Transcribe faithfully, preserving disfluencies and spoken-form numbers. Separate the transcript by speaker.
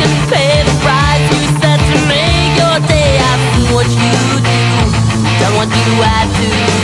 Speaker 1: can pay the price. You said to make your day. I've seen what you do, done what you had to.